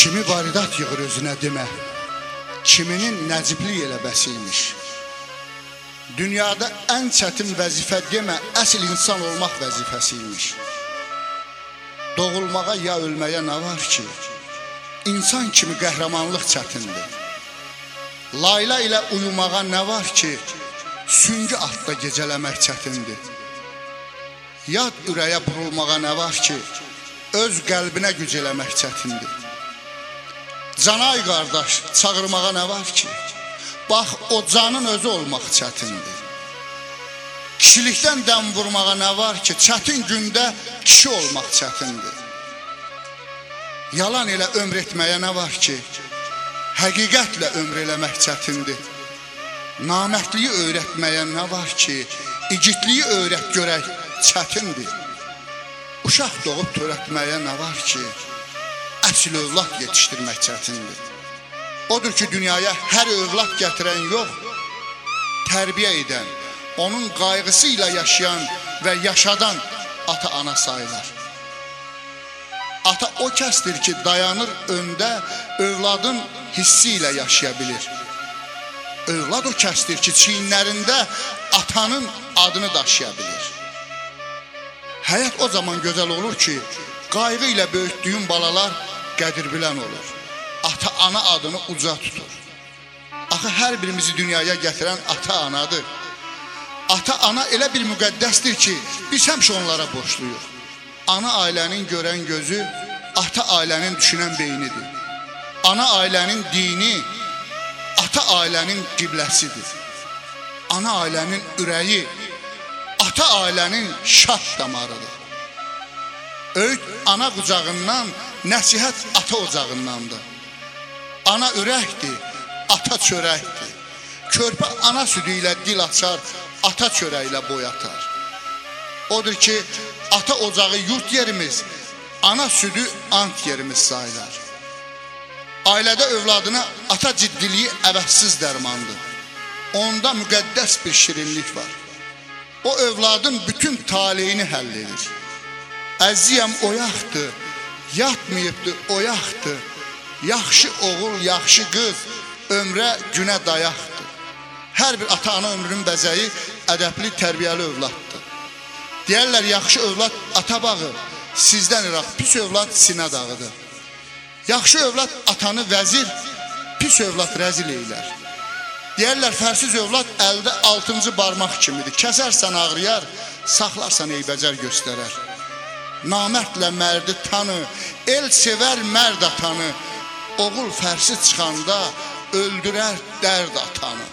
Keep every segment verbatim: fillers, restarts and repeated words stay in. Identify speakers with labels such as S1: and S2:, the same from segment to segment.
S1: Kimi varidat yığır özünə demə, kiminin nəcibli eləbəsiymiş. Dünyada ən çətin vəzifə demə, əsl insan olmaq vəzifəsiymiş. Doğulmağa ya ölməyə nə var ki, insan kimi qəhrəmanlıq çətindir. Layla ilə uyumağa nə var ki, süngü atda gecələmək çətindir. Yad ürəyə burulmağa nə var ki, öz qəlbinə güc eləmək çətindir. Canay qardaş çağırmağa nə var ki, bax o canın özü olmaq çətindir. Kişilikdən dəm vurmağa nə var ki, çətin gündə kişi olmaq çətindir. Yalan ilə ömr etməyə nə var ki, həqiqətlə ömr eləmək çətindir. Namərdliyi öyrətməyə nə var ki, igidliyi öyrət görək çətindir. Uşaq doğub törətməyə nə var ki, əsl övlad yetişdirmək çətindir. Odur ki, dünyaya hər övlad gətirən yox, tərbiyə edən, onun qayğısı ilə yaşayan və yaşadan ata-ana sayılar. Ata o kəsdir ki, dayanır öndə, övladın hissi ilə yaşaya bilir. Övlad o kəsdir ki, çiyinlərində atanın adını daşıya bilir. Həyat o zaman gözəl olur ki, qayğı ilə böyütdüyün balalar qədir bilən olur. Ata-ana adını uca tutur. Axı hər birimizi dünyaya gətirən ata-anadır. Ata-ana elə bir müqəddəsdir ki, biz həmişə onlara borcluyuq. Ana ailənin görən gözü, ata ailənin düşünən beynidir. Ana ailənin dini, ata ailənin qibləsidir. Ana ailənin ürəyi, ata ailənin şah damarıdır. Öğüt ana qucağından, nəsihət ata ocağındandır. Ana ürəkdir, ata çörəkdir. Körpə ana südü ilə dil açar, ata çörəklə boyatar. Odur ki, ata ocağı yurt yerimiz, ana südü ant yerimiz sayılar. Ailədə övladına ata ciddiliyi əvəzsiz dərmandır. Onda müqəddəs bir şirinlik var. O övladın bütün taleyini həll edir. Əziyəm oyaqdır, yatmayıbdır oyaqdır. Yaxşı oğul, yaxşı qız, ömrə, günə dayaqdır. Hər bir ata-ana ömrünün bəzəyi ədəbli, tərbiyəli övladdır. Deyərlər, yaxşı övlad ata bağı, sizdən iraq, pis övlad sinə dağıdır. Yaxşı övlad atanı vəzir, pis övlad rəzil eylər. Deyərlər, fərsiz övlad əldə altıncı barmaq kimidir. Kəsərsən ağrıyar, saxlarsan eybəcər göstərər. Namərdlə mərdi tanı, el sevər mərd atanı. Oğul fərsi çıxanda öldürər dərd atanı.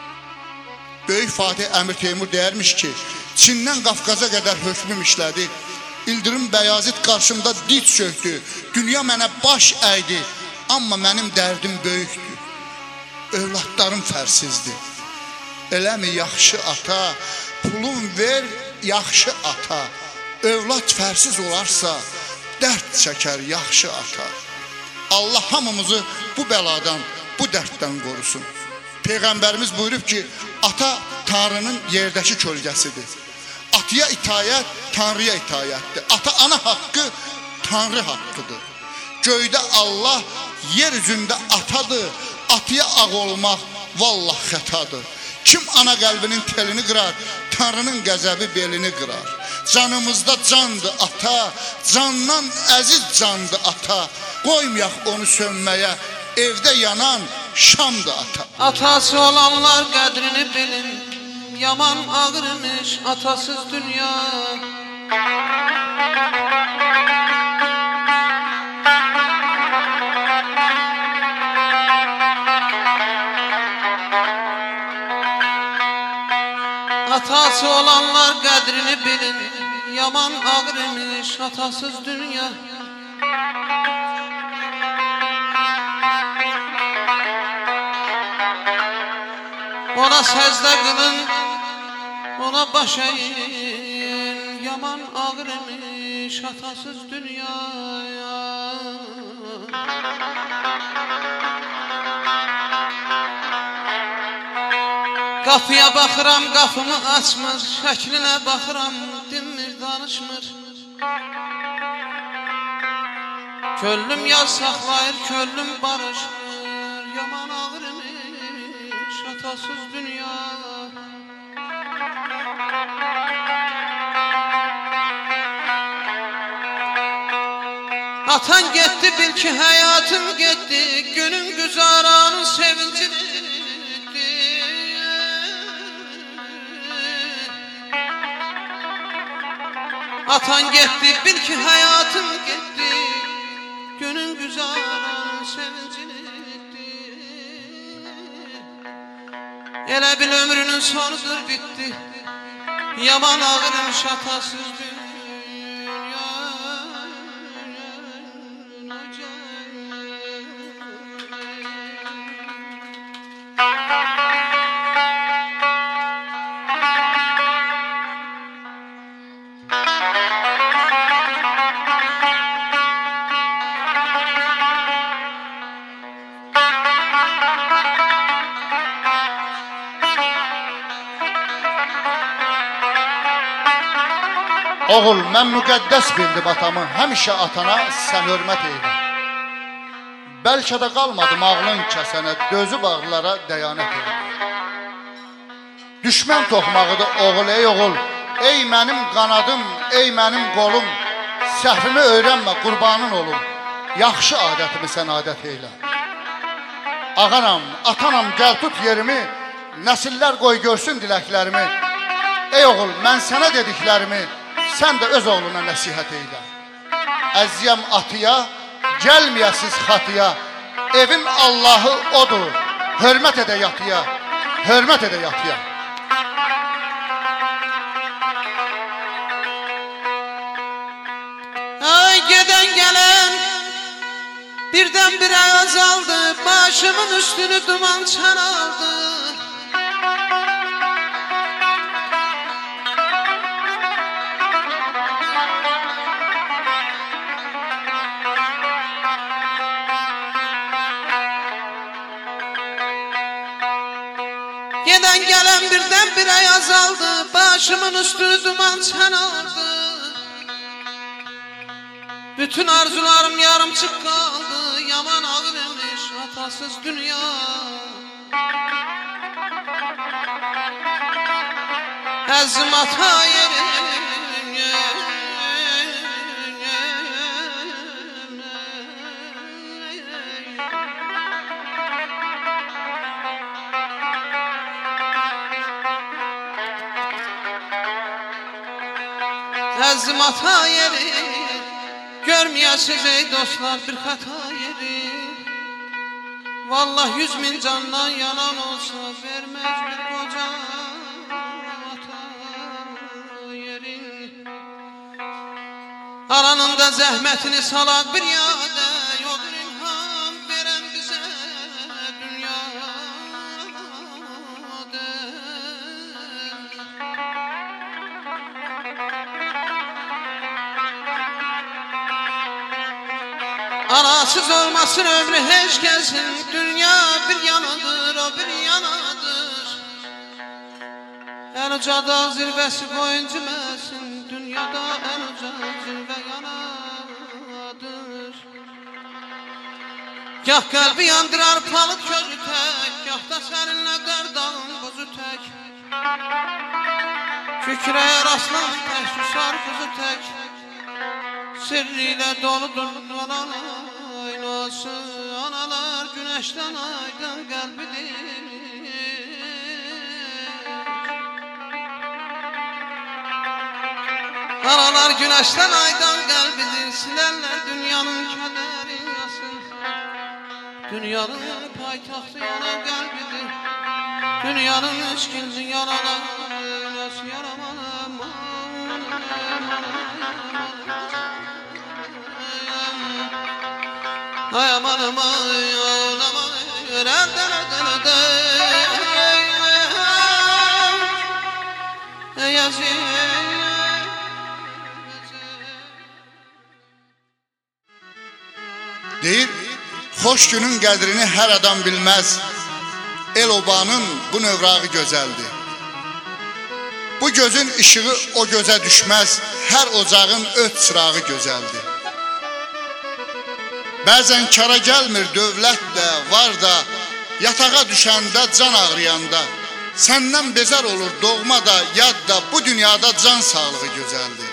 S1: Böyük Fatih Əmir Teymur deyərmiş ki, Çindən Qafqaza qədər hökmüm işlədi. İldirim Bəyazit qarşımda diz çöktü. Dünya mənə baş əydi, amma mənim dərdim böyükdür. Övladlarım fərsizdir. Eləmi yaxşı ata, pulun ver yaxşı ata. Övlad fərsiz olarsa, dərd çəkər yaxşı ata. Allah hamımızı bu bəladan, bu dərddən qorusun. Peyğəmbərimiz buyurub ki, ata Tanrının yerdəki kölgəsidir. Atıya itayət, Tanrıya itayətdir. Ata-ana haqqı, Tanrı haqqıdır. Göydə Allah, yer üzündə atadır. Atıya ağ olmaq, vallah xətadır. Kim ana qəlbinin telini qırar, Tanrının qəzəbi belini qırar. Canımızda candır ata, candan əziz candır ata. Qoymayaq onu sönməyə, evdə yanan şamdır ata.
S2: Atası olanlar qədrini bilin, yaman ağırmış atasız dünya. Atası olanlar qədrini bilin, yaman ağırmış atasız dünya. Ona səzdə qılın, ona baş əyin, yaman ağırmış atasız dünyaya. Qapıya baxıram, qapımı açmır, şəklinə baxıram, dinmir, danışmır. Könlüm yaz saxlayır, könlüm barışır. Yaman ağır imiş atasız dünya. Atan getdi, bil ki həyatın getdi. Günün güzaranın sevincini etdi. Atan getdi, bil ki həyatın getdi. Günün güzaranın sevincini etdi. Elə bil ömrünün sonudur, bitti. Yaman ağırmış atasız dünya.
S1: Oğul, mən müqəddəs bildim atamı, həmişə atana sən hörmət eylə. Bəlkə də qalmadım ağlın kəsənə, dözü bağlılara dəyanət eylə. Düşmən toxmağıdır oğul, ey oğul, ey mənim qanadım, ey mənim qolum. Səhvimi öyrənmə, qurbanın olum, yaxşı adətimi sən adət eylə. Ağanam, atanam, gəl tut yerimi, nəsillər qoy görsün diləklərimi. Ey oğul, mən sənə dediklərimi sən də öz oğluna nəsihət eylə. Əziyəm atıya, gəlməyəsiz xatıya. Evin Allahı odur, hörmət edə yatıya, hörmət edə yatıya.
S2: Ay gedən gələn birdən bir azaldı. Başımın üstünü duman çaraldı. Gedən gələn birdən bir ay azaldı. Başımın üstünü duman çanaldı. Bütün arzularım yarımçıq qaldı. Yaman ağır imiş atasız dünya. Əzim ata yerim. Əzim ata yeri. Görməyəsiz ey dostlar bir xəta yeri. Vallah yüz min candan yanan olsa verməz bir qoca ata yeri. Aranın da zəhmətini salaq bir yadə. Yodur ilham verən bizə dünyada. Anasız olmasın ömrü heç kəsin. Dünya bir yanadır, o bir yanadır. En uca dağ zirvəsi boyunca məsin. Dünyada en uca zirvə yanadır. Gah qəlbi yandırar palıd közü tək. Gah da səninlə qərdağın buzu tək. Kükrəyə rastlan tək, susar buzu tək. Sirriyle doludur dolanı aynası. Analar güneşten aydın kalbidir. Analar güneşten aydın kalbidir. Silerler dünyanın kədəri yasın. Dünyanın paytaxtı yanar kalbidir. Dünyanın eşkinci yanalar nasıl yaraman aman ay aman aman aman
S1: deyir, xoş günün qədrini hər adam bilməz. El obanın bu növrağı gözəldir. Bu gözün ışığı o gözə düşməz. Hər ocağın öt çırağı gözəldir. Bəzən kara gəlmir dövlət də, var da, yatağa düşəndə, can ağrıyanda, səndən bezər olur doğma da, yad da, bu dünyada can sağlığı gözəldir.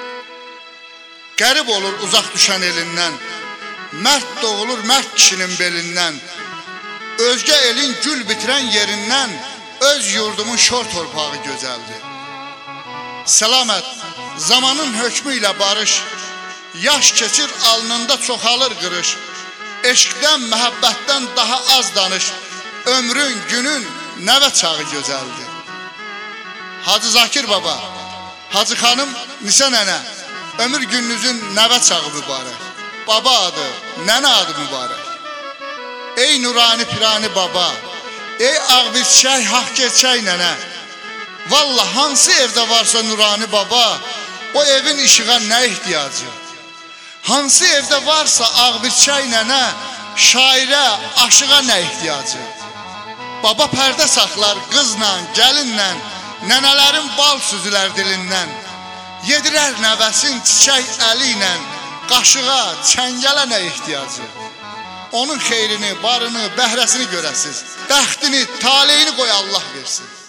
S1: Qərib olur uzaq düşən elindən, mərd doğulur mərd kişinin belindən, özgə elin gül bitirən yerindən, öz yurdumun şor torpağı gözəldir. Səlamət, zamanın hökmü ilə barış, yaş keçir alnında çoxalır qırış, eşqdən, məhəbbətdən daha az danış, ömrün, günün, nəvə çağı gözəldir. Hacı Zakir baba, Hacı xanım, Nisə nənə, ömür gününüzün nəvə çağı mübarək, baba adı, nənə adı mübarək. Ey nurani pirani baba, ey ağbirçək, haq gerçək nənə, valla hansı evdə varsa nurani baba, o evin işığa nə ihtiyacı? Hansı evdə varsa ağbirçək nənə, şairə, aşığa nə ihtiyacı? Baba pərdə saxlar qızla, gəlinlə, nənələrin bal süzülər dilindən, yedirər nəvəsin çiçək əli ilə, qaşığa, çəngələ nə ihtiyacı? Onun xeyrini, barını, bəhrəsini görəsiz, bəxtini, taleyini qoy Allah versin.